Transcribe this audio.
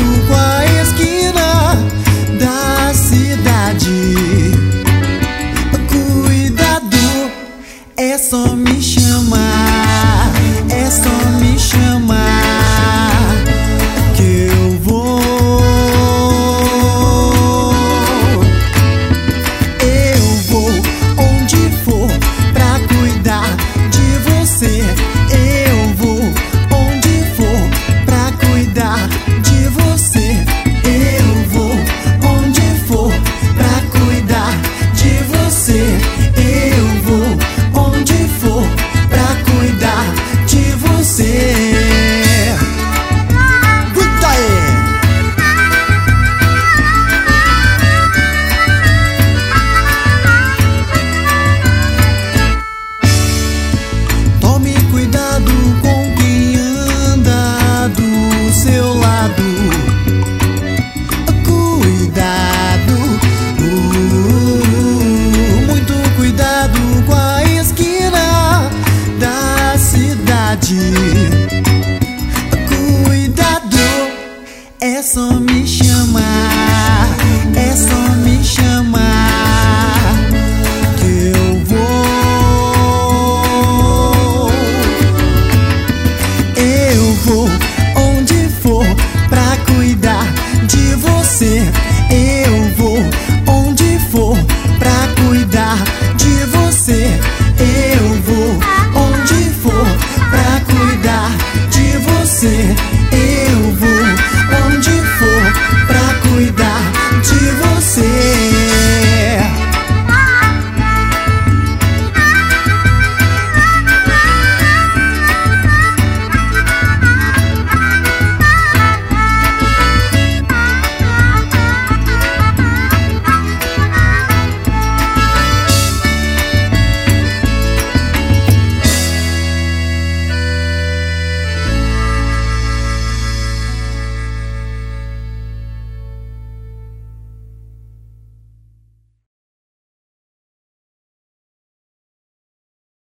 com a esquina da cidade. Cuidado, é só me chamar, é só me chamar que eu vou. Eu vou onde for pra cuidar de você. Eu vou onde for pra cuidar de você. Eu vou onde for pra cuidar de você. Eu vou onde for pra cuidar de você. Cuida aí! Tome cuidado com quem anda do seu lado. Cuidado, muito cuidado com a esquina da cidade. Cuidado, é só me chamar, é só me chamar que eu vou. Eu vou onde for pra cuidar de você.